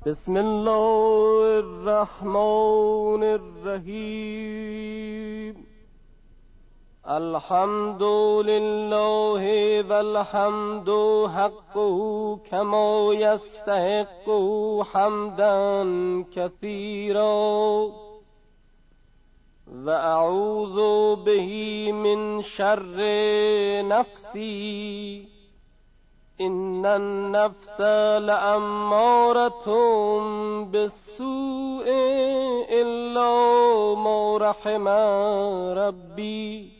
بسم الله الرحمن الرحیم. الحمد لله والحمد حقه كما يستحق حمدا كثيرا وأعوذ به من شر نفسي إن النفس لأمارة بالسوء إلا ما رحم ربي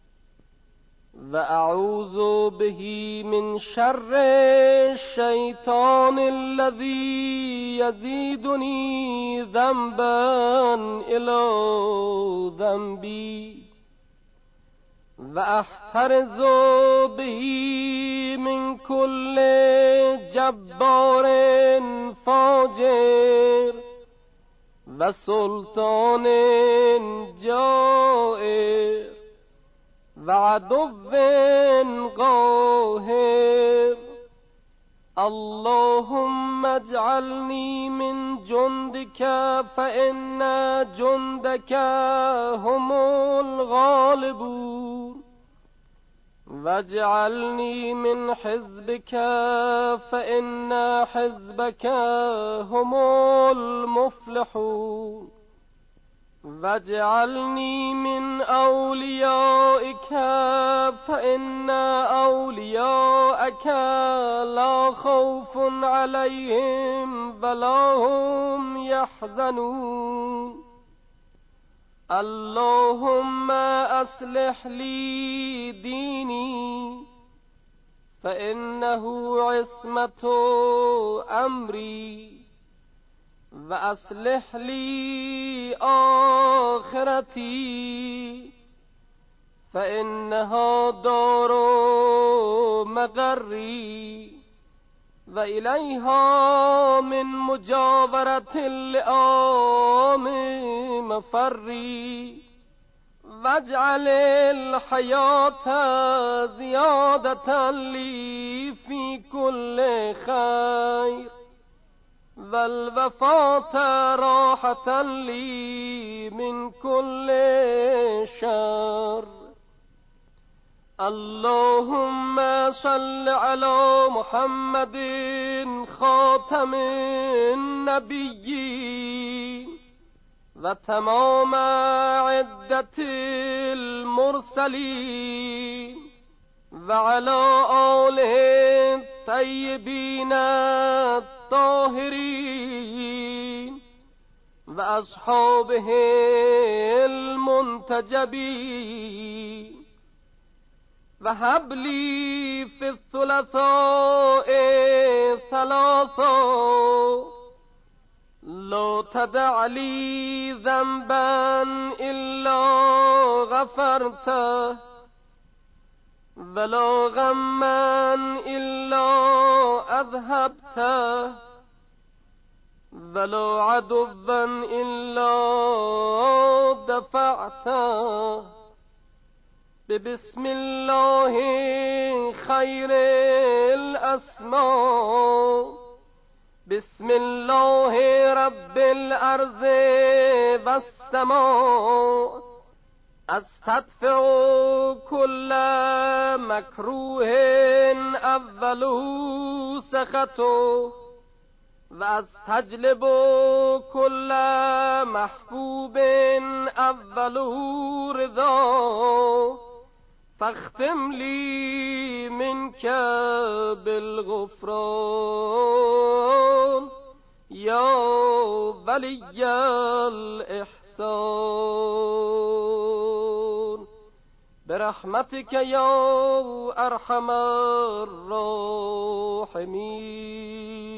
وأعوذ به من شر الشيطان الذي يزيدني ذنبا إلى ذنبي وأحترز به من كل جبار فاجر وسلطان جائر وعدو قاهر. اللهم اجعلني من جندك فإن جندك هم الغالبون واجعلني من حزبك فإن حزبك هم المفلحون واجعلني من أوليائك فإن أولياءك لا خوف عليهم ولا هم يحزنون. اللهم أصلح لي ديني فإنه عصمة أمري وأصلح لي آخرتي فإنها دار مقري وإليها من مجاورة اللئام مفري واجعل الحياة زيادة لي في كل خير والوفاة راحة لي من كل شر. اللهم صل على محمد خاتم النبيين وتمام عدة المرسلين وعلى آله الطيبين الطاهرين وأصحابه المنتجبين. وهب لي في الثلاثاء ثلاثا لا تدع لي ذنبا إلا غفرته ولا غما إلا أذهبته ولا عدوا إلا دفعته. بسم الله خير الأسماء بسم الله رب الأرض والسماء أستدفع كل مكروه أوله سخطه وأستجلب كل محبوب أوله رضاه فاختم لي منك بالغفران يا ولي الإحسان برحمتك يا أرحم الراحمين.